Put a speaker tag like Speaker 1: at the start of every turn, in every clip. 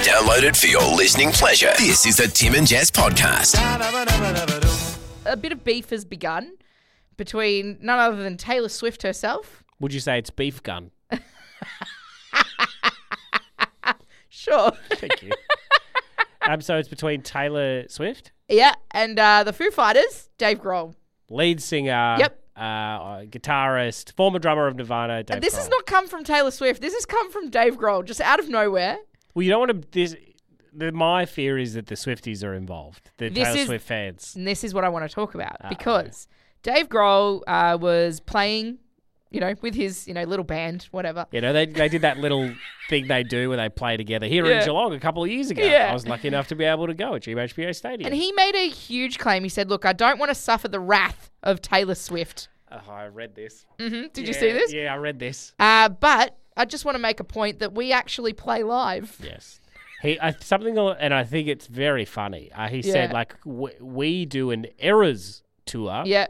Speaker 1: Download it for your listening pleasure. This is the Tim and Jess podcast.
Speaker 2: A bit of beef has begun between none other than Taylor Swift herself.
Speaker 3: Would you say it's beef gun?
Speaker 2: Sure.
Speaker 3: Thank you. So it's between Taylor Swift,
Speaker 2: Yeah, and the Foo Fighters, Dave Grohl.
Speaker 3: lead singer,
Speaker 2: Yep.
Speaker 3: guitarist, former drummer of Nirvana, Dave
Speaker 2: And this
Speaker 3: Grohl.
Speaker 2: has not come from Taylor Swift. This has come from Dave Grohl, just out of nowhere.
Speaker 3: Well, you don't want to... my fear is that the Swifties are involved, the Taylor Swift fans.
Speaker 2: And this is what I want to talk about because Dave Grohl was playing, with his, little band, whatever.
Speaker 3: They did that little thing they do where they play together here in Geelong a couple of years ago.
Speaker 2: Yeah.
Speaker 3: I was lucky enough to be able to go at GMHBA Stadium.
Speaker 2: And he made a huge claim. He said, look, I don't want to suffer the wrath of Taylor Swift.
Speaker 3: I read this.
Speaker 2: Did you see this?
Speaker 3: Yeah, I read this.
Speaker 2: But I just want to make a point that we actually play live.
Speaker 3: Yes. And I think it's very funny. He said, we do an errors tour,
Speaker 2: Yeah.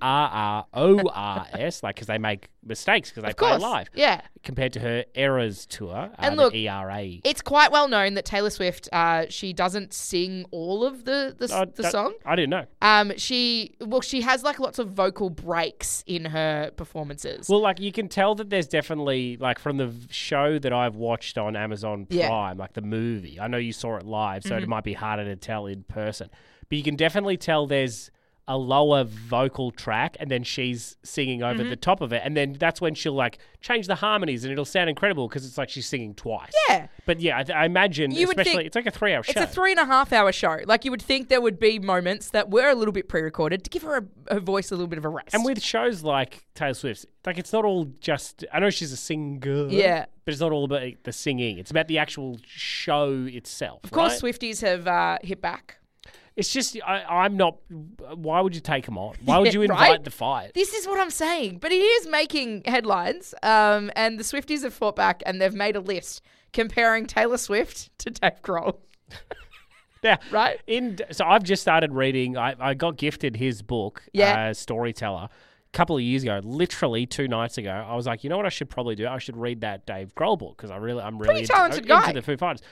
Speaker 3: ERRORS, because they make mistakes because they play live.
Speaker 2: Yeah.
Speaker 3: Compared to her errors tour,
Speaker 2: And look,
Speaker 3: ERA.
Speaker 2: It's quite well known that Taylor Swift, she doesn't sing all of the song.
Speaker 3: I didn't know.
Speaker 2: She has lots of vocal breaks in her performances.
Speaker 3: Well, you can tell that there's definitely, from the show that I've watched on Amazon Prime, the movie. I know you saw it live, so it might be harder to tell in person. But you can definitely tell there's a lower vocal track and then she's singing over the top of it. And then that's when she'll change the harmonies and it'll sound incredible because it's like she's singing twice.
Speaker 2: Yeah.
Speaker 3: But yeah, I imagine, especially, it's like a 3 hour show.
Speaker 2: It's a 3.5 hour show. You would think there would be moments that were a little bit pre-recorded to give her voice a little bit of a rest.
Speaker 3: And with shows like Taylor Swift's, it's not all just, I know she's a singer.
Speaker 2: Yeah.
Speaker 3: But it's not all about the singing. It's about the actual show itself.
Speaker 2: Of course, Swifties have hit back.
Speaker 3: It's just, I'm not, why would you take them on? Why would you invite the fight?
Speaker 2: This is what I'm saying. But it is making headlines. And the Swifties have fought back and they've made a list comparing Taylor Swift to Dave Grohl.
Speaker 3: Yeah.
Speaker 2: Right?
Speaker 3: So I've just started reading, I got gifted his book, Storyteller, a couple of years ago, literally 2 nights ago. I was like, you know what I should probably do? I should read that Dave Grohl book because I'm really
Speaker 2: pretty talented guy.
Speaker 3: into the Foo Fighters.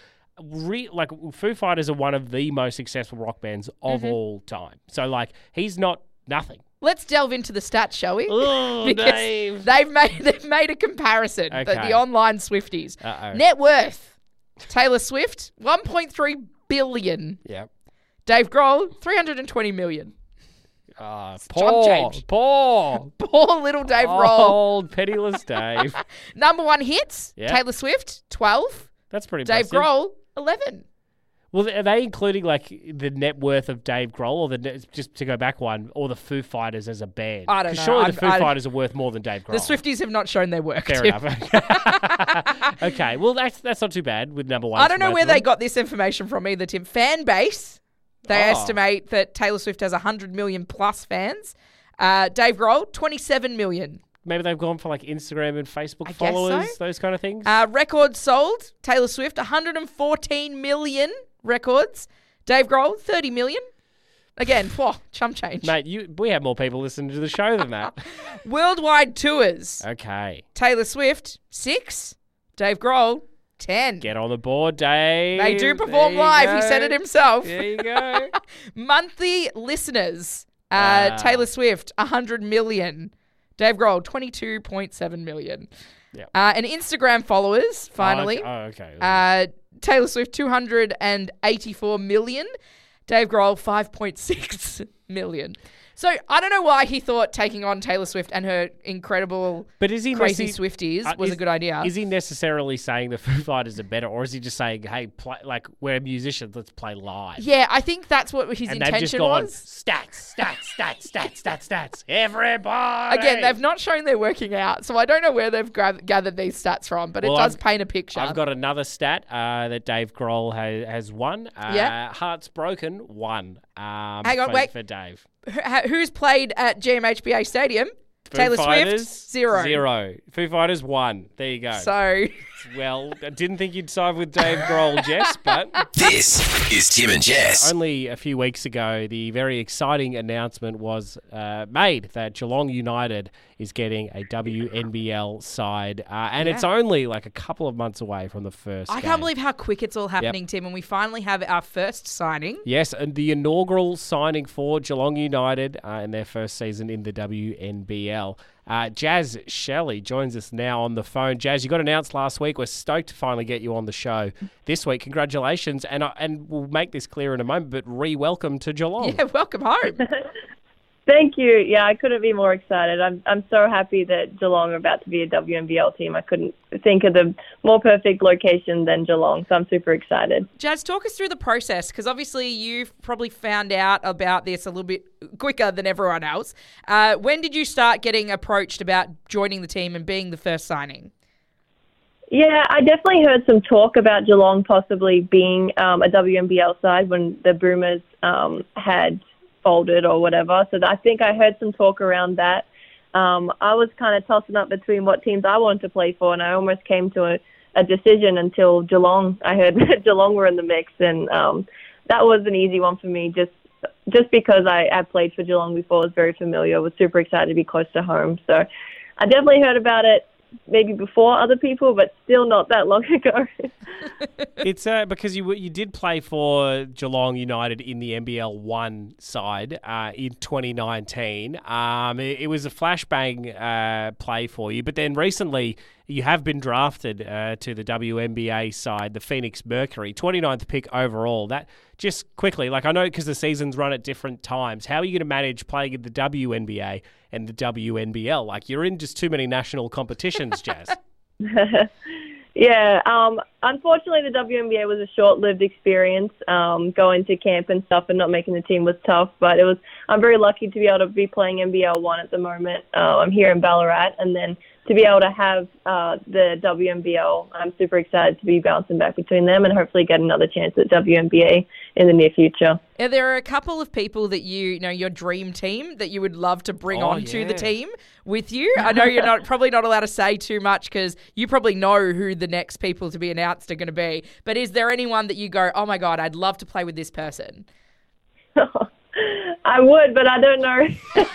Speaker 3: Foo Fighters are one of the most successful rock bands of all time. So he's not nothing.
Speaker 2: Let's delve into the stats, shall we?
Speaker 3: Oh, Dave.
Speaker 2: They've made a comparison.
Speaker 3: Okay.
Speaker 2: The online Swifties.
Speaker 3: Uh-oh.
Speaker 2: Net worth. Taylor Swift, 1.3 billion.
Speaker 3: Yeah.
Speaker 2: Dave Grohl, 320 million.
Speaker 3: Poor
Speaker 2: Little Dave Grohl.
Speaker 3: Old penniless Dave.
Speaker 2: Number 1 hits.
Speaker 3: Yeah.
Speaker 2: Taylor Swift, 12.
Speaker 3: That's pretty
Speaker 2: Dave
Speaker 3: impressive.
Speaker 2: Grohl, 11.
Speaker 3: Well, are they including the net worth of Dave Grohl, or just to go back one, or the Foo Fighters as a band?
Speaker 2: I don't know.
Speaker 3: Because surely the Foo Fighters are worth more than Dave Grohl.
Speaker 2: The Swifties have not shown their work.
Speaker 3: Fair enough. Okay, well that's not too bad with number 1.
Speaker 2: I don't know where they got this information from either, Tim. Fan base, they estimate that Taylor Swift has 100 million plus fans. Dave Grohl, 27 million.
Speaker 3: Maybe they've gone for Instagram and Facebook
Speaker 2: guess
Speaker 3: followers,
Speaker 2: so.
Speaker 3: those kind of things.
Speaker 2: Records sold, Taylor Swift, 114 million records. Dave Grohl, 30 million. Again, chump change.
Speaker 3: Mate, we have more people listening to the show than that.
Speaker 2: Worldwide tours.
Speaker 3: Okay.
Speaker 2: Taylor Swift, 6. Dave Grohl, 10.
Speaker 3: Get on the board, Dave.
Speaker 2: They do perform live. He said it himself.
Speaker 3: There you go.
Speaker 2: Monthly listeners.
Speaker 3: Wow.
Speaker 2: Taylor Swift, 100 million. Dave Grohl, 22.7 million.
Speaker 3: Yep.
Speaker 2: And Instagram followers, finally.
Speaker 3: Okay.
Speaker 2: Taylor Swift, 284 million. Dave Grohl, 5.6 million. So I don't know why he thought taking on Taylor Swift and her incredible crazy Swifties was a good idea.
Speaker 3: Is he necessarily saying the Foo Fighters are better, or is he just saying, hey, we're musicians, let's play live?
Speaker 2: Yeah, I think that's what his intention
Speaker 3: they've just gone,
Speaker 2: was.
Speaker 3: Stats, everybody.
Speaker 2: Again, they've not shown they're working out, so I don't know where they've gathered these stats from, but it does paint a picture.
Speaker 3: I've got another stat that Dave Grohl has won. Hearts Broken, 1.
Speaker 2: Hang on, wait.
Speaker 3: For Dave.
Speaker 2: Who's played at GMHBA Stadium? Taylor
Speaker 3: Fighters,
Speaker 2: Swift, 0.
Speaker 3: 0. Foo Fighters, 1. There you go.
Speaker 2: So,
Speaker 3: well, I didn't think you'd side with Dave Grohl, Jess, but...
Speaker 1: This is Tim and Jess.
Speaker 3: Only a few weeks ago, the very exciting announcement was made that Geelong United is getting a WNBL side, and it's only like a couple of months away from the first game.
Speaker 2: Can't believe how quick it's all happening, Tim, and we finally have our first signing.
Speaker 3: Yes, and the inaugural signing for Geelong United in their first season in the WNBL. Jazz Shelley joins us now on the phone. Jazz, you got announced last week. We're stoked to finally get you on the show this week. Congratulations, and we'll make this clear in a moment, but re-welcome to Geelong.
Speaker 2: Yeah, welcome home.
Speaker 4: Thank you. Yeah, I couldn't be more excited. I'm so happy that Geelong are about to be a WNBL team. I couldn't think of the more perfect location than Geelong, so I'm super excited.
Speaker 2: Jazz, talk us through the process, because obviously you've probably found out about this a little bit quicker than everyone else. When did you start getting approached about joining the team and being the first signing?
Speaker 4: Yeah, I definitely heard some talk about Geelong possibly being a WNBL side when the Boomers had folded or whatever. So I think I heard some talk around that. I was kind of tossing up between what teams I wanted to play for, and I almost came to a decision until Geelong. I heard Geelong were in the mix, and that was an easy one for me just because I played for Geelong before, was very familiar, was super excited to be close to home. So I definitely heard about it maybe before other people, but still not that long ago.
Speaker 3: It's because you did play for Geelong United in the NBL 1 side in 2019. It was a flashbang play for you, but then recently you have been drafted to the WNBA side, the Phoenix Mercury, 29th pick overall. That just quickly, like I know because the seasons run at different times, how are you going to manage playing in the WNBA and the WNBL? Like you're in just too many national competitions, Jazz.
Speaker 4: Yeah, unfortunately the WNBA was a short-lived experience. Going to camp and stuff and not making the team was tough, but I'm very lucky to be able to be playing NBL 1 at the moment. I'm here in Ballarat, and then to be able to have the WNBL, I'm super excited to be bouncing back between them and hopefully get another chance at WNBA in the near future.
Speaker 2: Yeah, there are a couple of people that you know, your dream team that you would love to bring onto the team with you. I know you're probably not allowed to say too much because you probably know who the next people to be announced are going to be. But is there anyone that you go, oh my God, I'd love to play with this person?
Speaker 4: I would, but I don't know.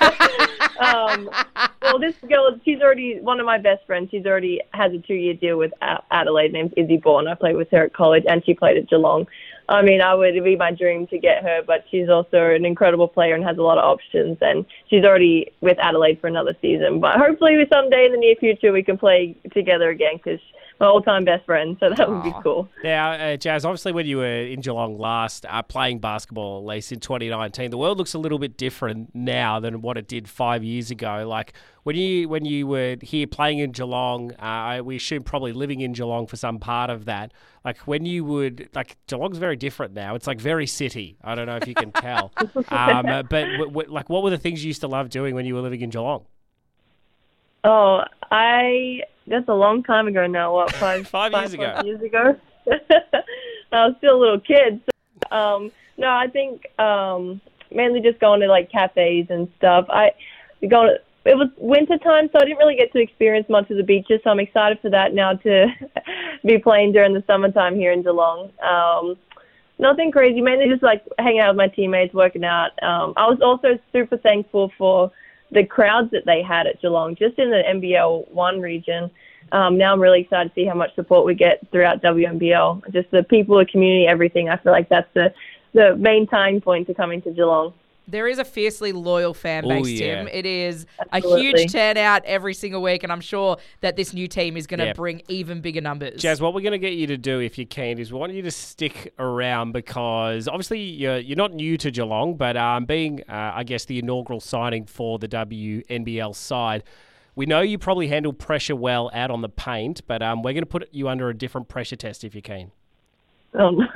Speaker 4: Well, this girl, she's already one of my best friends. She's already has a 2-year deal with Adelaide named Izzy Bourne. I played with her at college, and she played at Geelong. I mean, it'd be my dream to get her, but she's also an incredible player and has a lot of options, and she's already with Adelaide for another season. But hopefully someday in the near future we can play together again because my all-time best friend, so that would be cool.
Speaker 3: Now, Jazz, obviously when you were in Geelong last, playing basketball, at least in 2019, the world looks a little bit different now than what it did 5 years ago. Like, when you were here playing in Geelong, we assume probably living in Geelong for some part of that, like when you would, like Geelong's very different now. It's like very city. I don't know if you can tell. But like what were the things you used to love doing when you were living in Geelong?
Speaker 4: Oh, that's a long time ago now. What, five years ago? I was still a little kid. So, no, I think mainly just going to like cafes and stuff. It was winter time, so I didn't really get to experience much of the beaches. So I'm excited for that now to be playing during the summertime here in Geelong. Nothing crazy, mainly just like hanging out with my teammates, working out. I was also super thankful for the crowds that they had at Geelong, just in the NBL 1 region. Now I'm really excited to see how much support we get throughout WNBL. Just the people, the community, everything. I feel like that's the main tying point to coming to Geelong.
Speaker 2: There is a fiercely loyal fan base, Tim. It is
Speaker 4: Absolutely.
Speaker 2: a huge turnout every single week, and I'm sure that this new team is going to bring even bigger numbers.
Speaker 3: Jazz, what we're going to get you to do, if you can, is we want you to stick around because obviously you're not new to Geelong, but being, I guess, the inaugural signing for the WNBL side, we know you probably handle pressure well out on the paint, but we're going to put you under a different pressure test if you can.
Speaker 4: Oh, no.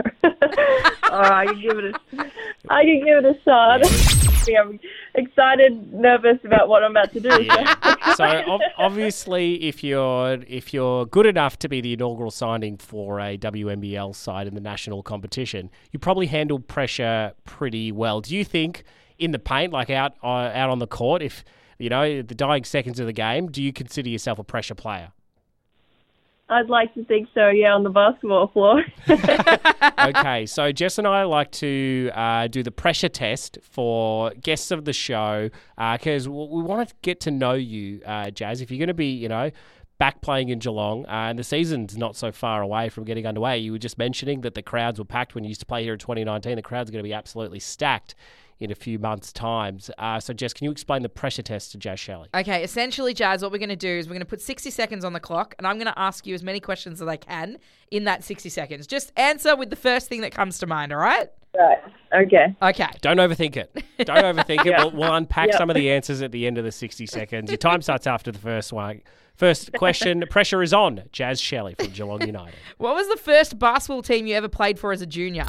Speaker 4: I can give it a shot. Yeah. I'm excited, nervous about what I'm about to do.
Speaker 3: Yeah. So obviously, if you're good enough to be the inaugural signing for a WNBL side in the national competition, you probably handle pressure pretty well. Do you think in the paint, like out on the court, if you know the dying seconds of the game, do you consider yourself a pressure player?
Speaker 4: I'd like to think so, yeah, on the basketball floor.
Speaker 3: Okay, so Jess and I like to do the pressure test for guests of the show because we want to get to know you, Jazz. If you're going to be, back playing in Geelong and the season's not so far away from getting underway, you were just mentioning that the crowds were packed when you used to play here in 2019. The crowds are going to be absolutely stacked in a few months' times. So, Jess, can you explain the pressure test to Jazz Shelley?
Speaker 2: Okay, essentially, Jazz, what we're going to do is we're going to put 60 seconds on the clock, and I'm going to ask you as many questions as I can in that 60 seconds. Just answer with the first thing that comes to mind, all right?
Speaker 4: Right. Okay.
Speaker 2: Okay.
Speaker 3: Don't overthink it. Don't overthink it. We'll unpack some of the answers at the end of the 60 seconds. Your time starts after the first one. First question, pressure is on. Jazz Shelley from Geelong United.
Speaker 2: What was the first basketball team you ever played for as a junior?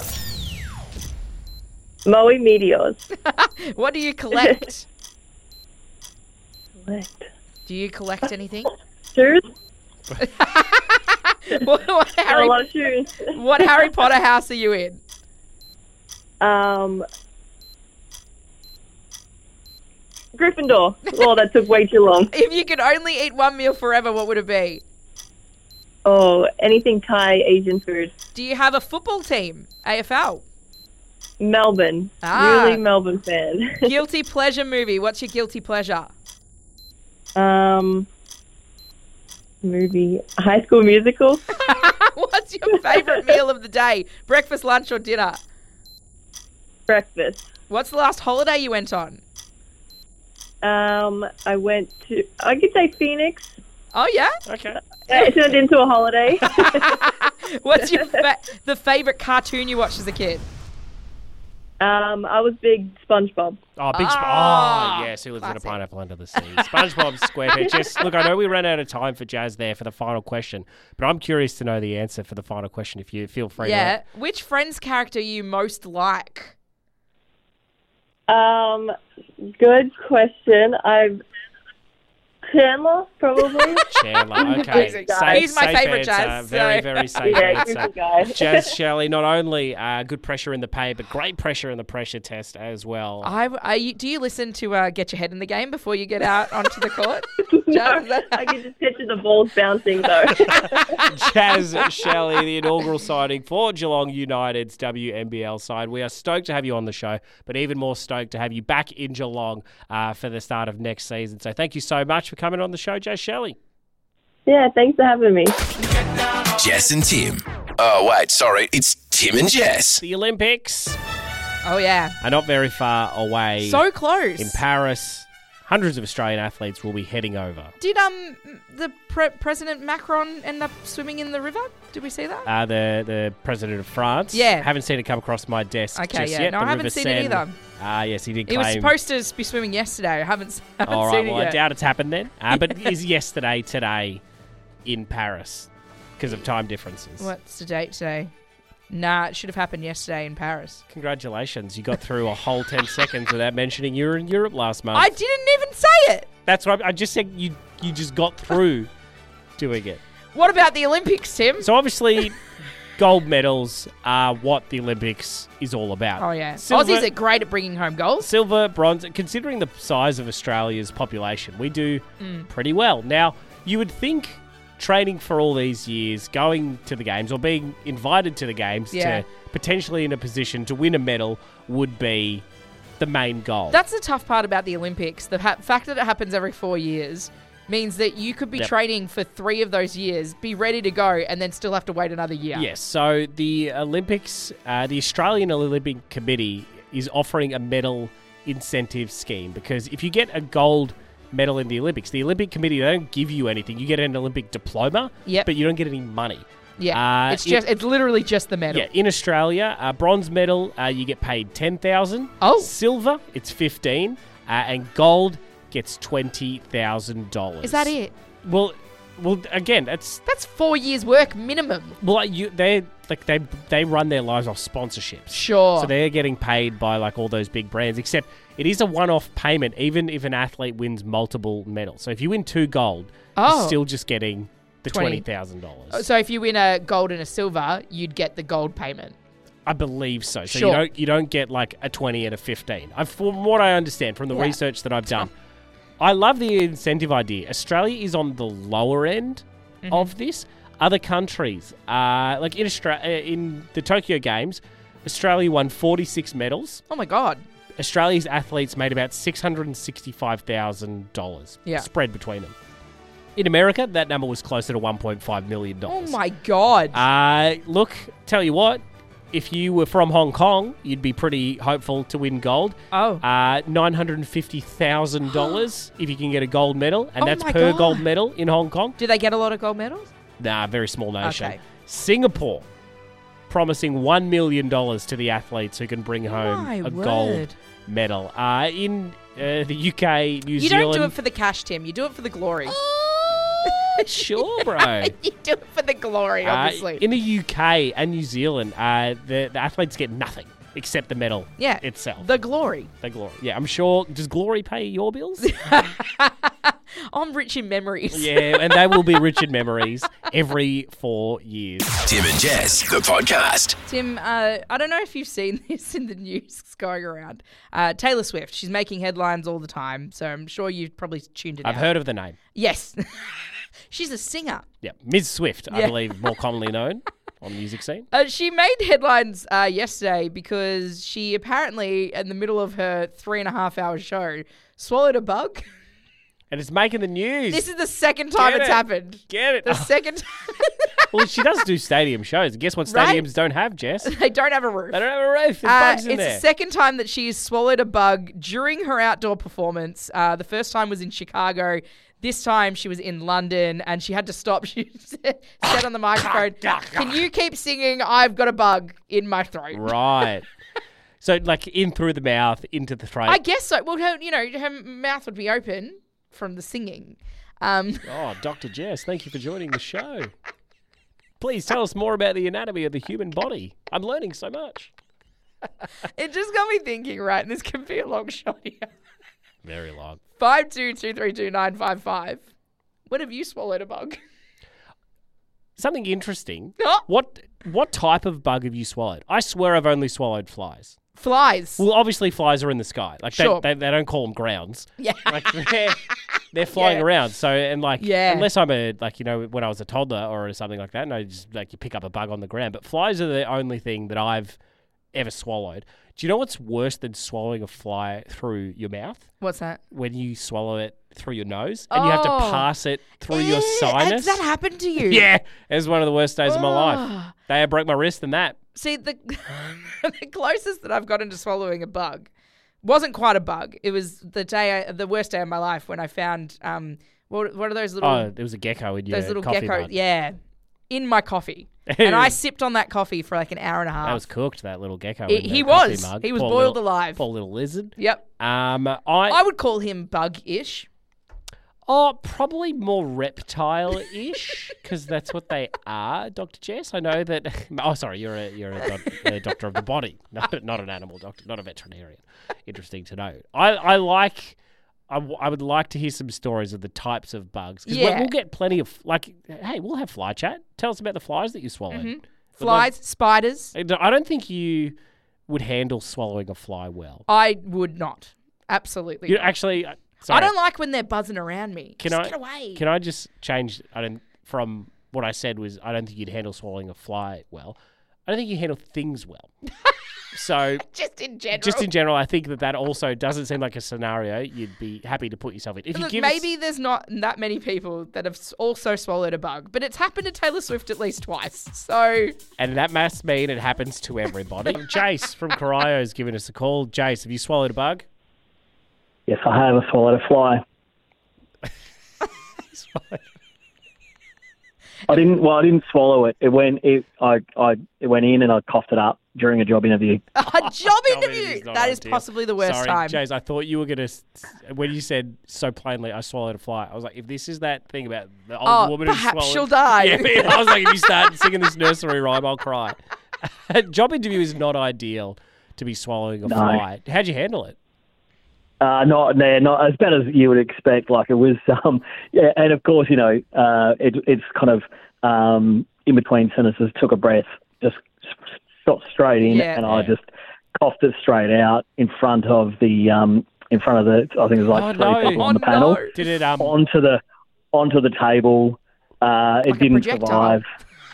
Speaker 4: Moe Meteors.
Speaker 2: What do you collect?
Speaker 4: Collect.
Speaker 2: Do you collect anything?
Speaker 4: Shoes?
Speaker 2: what
Speaker 4: A lot of shoes.
Speaker 2: What Harry Potter house are you in?
Speaker 4: Gryffindor. Oh, that took way too long.
Speaker 2: If you could only eat one meal forever, what would it be?
Speaker 4: Oh, anything Thai, Asian food.
Speaker 2: Do you have a football team? AFL?
Speaker 4: Melbourne. Really Melbourne fan.
Speaker 2: Guilty pleasure movie. What's your guilty pleasure?
Speaker 4: Movie. High School Musical.
Speaker 2: What's your favourite meal of the day? Breakfast, lunch, or dinner?
Speaker 4: Breakfast.
Speaker 2: What's the last holiday you went on?
Speaker 4: I went to, I could say Phoenix.
Speaker 2: Oh, yeah?
Speaker 3: Okay.
Speaker 4: It turned into a holiday.
Speaker 2: What's your the favourite cartoon you watched as a kid?
Speaker 4: I was big SpongeBob.
Speaker 3: Oh, yes, who lives in a pineapple under the sea? SpongeBob SquarePants. Look, I know we ran out of time for Jazz there for the final question, but I'm curious to know the answer for the final question if you feel free to.
Speaker 2: Yeah. Which Friends character you most like?
Speaker 4: Good question. Chandler, probably.
Speaker 3: Chandler, okay.
Speaker 2: He's my favourite, Jazz.
Speaker 3: Very, very safe answer.
Speaker 4: Guy.
Speaker 3: Jazz Shelley, not only good pressure in the paint, but great pressure in the pressure test as well.
Speaker 2: Do you listen to Get Your Head in the Game before you get out onto the court?
Speaker 4: No, I can just picture the balls bouncing, though.
Speaker 3: Jazz Shelley, the inaugural signing for Geelong United's WNBL side. We are stoked to have you on the show, but even more stoked to have you back in Geelong for the start of next season. So thank you so much for coming on the show, Jazz Shelley.
Speaker 4: Yeah, thanks for having me.
Speaker 1: Jess and Tim. Oh, wait, sorry. It's Tim and Jess.
Speaker 3: The Olympics.
Speaker 2: Oh, yeah.
Speaker 3: Are not very far away.
Speaker 2: So close.
Speaker 3: In Paris. Hundreds of Australian athletes will be heading over.
Speaker 2: Did the President Macron end up swimming in the river? Did we see that?
Speaker 3: The President of France.
Speaker 2: Yeah.
Speaker 3: Haven't seen it come across my desk
Speaker 2: okay,
Speaker 3: just
Speaker 2: yeah.
Speaker 3: yet.
Speaker 2: No, I haven't seen it either.
Speaker 3: Yes, he did claim...
Speaker 2: He was supposed to be swimming yesterday. I haven't seen it yet.
Speaker 3: I doubt it's happened then. But it is yesterday, today, in Paris, because of time differences.
Speaker 2: What's the date today? Nah, it should have happened yesterday in Paris.
Speaker 3: Congratulations. You got through a whole 10 seconds without mentioning you were in Europe last month.
Speaker 2: I didn't even say it.
Speaker 3: That's right. I just said you just got through doing it.
Speaker 2: What about the Olympics, Tim?
Speaker 3: So obviously, gold medals are what the Olympics is all about.
Speaker 2: Oh, yeah.
Speaker 3: Silver,
Speaker 2: Aussies are great at bringing home gold.
Speaker 3: Silver, bronze. Considering the size of Australia's population, we do pretty well. Now, you would think training for all these years, going to the games or being invited to the games to potentially in a position to win a medal would be the main goal.
Speaker 2: That's the tough part about the Olympics. The fact that it happens every 4 years means that you could be training for 3 of those years, be ready to go, and then still have to wait another year.
Speaker 3: Yes, so the Olympics, the Australian Olympic Committee is offering a medal incentive scheme because if you get a gold medal in the Olympics, the Olympic Committee, they don't give you anything. You get an Olympic diploma, but you don't get any money.
Speaker 2: Yeah, it's literally just the medal.
Speaker 3: Yeah, in Australia, bronze medal, you get paid $10,000.
Speaker 2: Oh.
Speaker 3: Silver, it's $15,000. And gold gets $20,000.
Speaker 2: Is that it?
Speaker 3: Well, again, that's
Speaker 2: 4 years' work minimum.
Speaker 3: Well, they run their lives off sponsorships.
Speaker 2: Sure.
Speaker 3: So they're getting paid by like all those big brands, except it is a one-off payment, even if an athlete wins multiple medals. So if you win 2 gold, you're still just getting the $20,000.
Speaker 2: So if you win a gold and a silver, you'd get the gold payment.
Speaker 3: I believe so. So you don't get like a 20 and a 15. From what I understand from the research that I've done, I love the incentive idea. Australia is on the lower end of this. Other countries, like in the Tokyo Games, Australia won 46 medals.
Speaker 2: Oh my God.
Speaker 3: Australia's athletes made about $665,000 spread between them. In America, that number was closer to $1.5 million.
Speaker 2: Oh my God.
Speaker 3: Look, tell you what, if you were from Hong Kong, you'd be pretty hopeful to win gold.
Speaker 2: Oh.
Speaker 3: $950,000 if you can get a gold medal, and that's per
Speaker 2: God.
Speaker 3: gold medal in Hong Kong.
Speaker 2: Do they get a lot of gold medals?
Speaker 3: Nah, very small nation.
Speaker 2: Okay.
Speaker 3: Singapore promising $1 million to the athletes who can bring home gold medal. In the UK, New Zealand...
Speaker 2: You don't do it for the cash, Tim. You do it for the glory.
Speaker 3: Sure, bro.
Speaker 2: You do it for the glory, obviously.
Speaker 3: In the UK and New Zealand, the athletes get nothing except the medal itself.
Speaker 2: The glory.
Speaker 3: The glory. Yeah, I'm sure. Does glory pay your bills?
Speaker 2: I'm rich in memories.
Speaker 3: Yeah, and they will be rich in memories every 4 years.
Speaker 1: Tim and Jess, the podcast.
Speaker 2: Tim, I don't know if you've seen this in the news going around. Taylor Swift, she's making headlines all the time, so I'm sure you've probably tuned it out.
Speaker 3: I've heard of the name.
Speaker 2: Yes. She's a singer.
Speaker 3: Yeah, Ms. Swift, I believe, more commonly known on the music scene.
Speaker 2: She made headlines yesterday because she apparently, in the middle of her 3.5-hour show, swallowed a bug.
Speaker 3: And it's making the news.
Speaker 2: This is the second time it's happened.
Speaker 3: Get it.
Speaker 2: The second time.
Speaker 3: Well, she does do stadium shows. And guess what stadiums don't have, Jess?
Speaker 2: They don't have a roof.
Speaker 3: They don't have a roof. There's bugs in
Speaker 2: it's
Speaker 3: there.
Speaker 2: the second time that she's swallowed a bug during her outdoor performance. The first time was in Chicago. This time she was in London and she had to stop. She said on the microphone, "Can you keep singing? I've got a bug in my throat."
Speaker 3: Right. So, like, in through the mouth, into the throat.
Speaker 2: I guess so. Well, her mouth would be open from the singing.
Speaker 3: Oh, Dr. Jess, thank you for joining the show. Please tell us more about the anatomy of the human body. I'm learning so much.
Speaker 2: It just got me thinking, right? And this could be a long shot here.
Speaker 3: Very long.
Speaker 2: 522322955. When have you swallowed a bug?
Speaker 3: Something interesting.
Speaker 2: Oh.
Speaker 3: What type of bug have you swallowed? I swear I've only swallowed flies.
Speaker 2: Flies.
Speaker 3: Well, obviously flies are in the sky. Like
Speaker 2: Sure.
Speaker 3: they don't call them grounds.
Speaker 2: Yeah.
Speaker 3: Like they're flying around. So unless I'm when I was a toddler or something like that, and I just you pick up a bug on the ground. But flies are the only thing that I've ever swallowed. Do you know what's worse than swallowing a fly through your mouth?
Speaker 2: What's that?
Speaker 3: When you swallow it through your nose and you have to pass it through your sinus.
Speaker 2: Has that happened to you?
Speaker 3: Yeah. It was one of the worst days of my life. They broke my wrist and that.
Speaker 2: See, the closest that I've gotten to swallowing a bug wasn't quite a bug. It was the worst day of my life when I found, what are those little...
Speaker 3: Oh, there was a gecko in your
Speaker 2: those little
Speaker 3: coffee
Speaker 2: geckos,
Speaker 3: mug.
Speaker 2: Yeah, in my coffee. And I sipped on that coffee for like an hour and a half.
Speaker 3: That was cooked, that little gecko.
Speaker 2: He was boiled alive.
Speaker 3: Poor little lizard.
Speaker 2: Yep. I would call him bug-ish.
Speaker 3: Oh, probably more reptile-ish, because that's what they are, Dr. Jess. I know that... Oh, sorry, you're a doctor of the body, not an animal doctor, not a veterinarian. Interesting to know. I would like to hear some stories of the types of bugs. Because we'll get plenty of... hey, we'll have fly chat. Tell us about the flies that you swallowed.
Speaker 2: Mm-hmm. Flies, spiders.
Speaker 3: I don't think you would handle swallowing a fly well.
Speaker 2: I would not. Absolutely
Speaker 3: You
Speaker 2: not.
Speaker 3: actually... Sorry.
Speaker 2: I don't like when they're buzzing around me. Get away.
Speaker 3: Can I just change? From what I said was I don't think you'd handle swallowing a fly well. I don't think you handle things well. So
Speaker 2: just in general,
Speaker 3: I think that also doesn't seem like a scenario you'd be happy to put yourself in.
Speaker 2: Maybe there's not that many people that have also swallowed a bug, but it's happened to Taylor Swift at least twice. So,
Speaker 3: and that must mean it happens to everybody. Jace from Corio has given us a call. Jace, have you swallowed a bug?
Speaker 5: Yes, I have. I swallowed a fly. I didn't swallow it. It went in and I coughed it up during a job interview.
Speaker 2: A job interview? That is possibly the worst time.
Speaker 3: Jace, I thought you were going to, when you said so plainly, I swallowed a fly, I was like, if this is that thing about the old woman who swallowed...
Speaker 2: perhaps she'll die.
Speaker 3: Yeah, I was like, if you start singing this nursery rhyme, I'll cry. Job interview is not ideal to be swallowing a fly. How'd you handle it?
Speaker 5: Not as bad as you would expect. Like it was, and of course, it's kind of in between sentences. Took a breath, just shot straight in, I just coughed it straight out in front of the I think it was like three people on the panel.
Speaker 3: Did it
Speaker 5: onto the table? It didn't survive.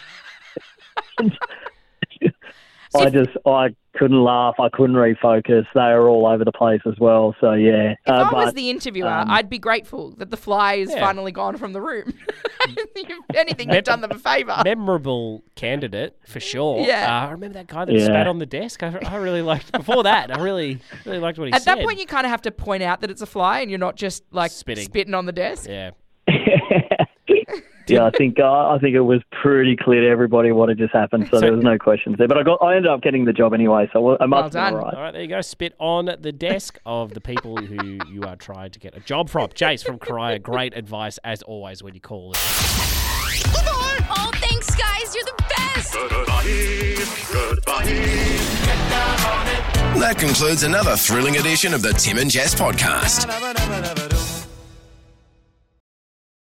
Speaker 5: I couldn't laugh. I couldn't refocus. They were all over the place as well. So, yeah.
Speaker 2: If I was the interviewer, I'd be grateful that the fly is finally gone from the room. If anything, you've done them a favour.
Speaker 3: Memorable candidate, for sure.
Speaker 2: Yeah.
Speaker 3: I remember that guy that spat on the desk. I really liked, before that, I really liked what he said.
Speaker 2: At that point, you kind of have to point out that it's a fly and you're not just, like, spitting on the desk.
Speaker 3: Yeah.
Speaker 5: Yeah, I think it was pretty clear to everybody what had just happened, so there was no questions there. But I ended up getting the job anyway, so I must have been all right.
Speaker 3: All right, there you go. Spit on the desk of the people who you are trying to get a job from. Jace from Karaya, great advice as always when you call us.
Speaker 6: Oh, thanks, guys. You're the best.
Speaker 1: Goodbye. That concludes another thrilling edition of the Tim and Jess podcast.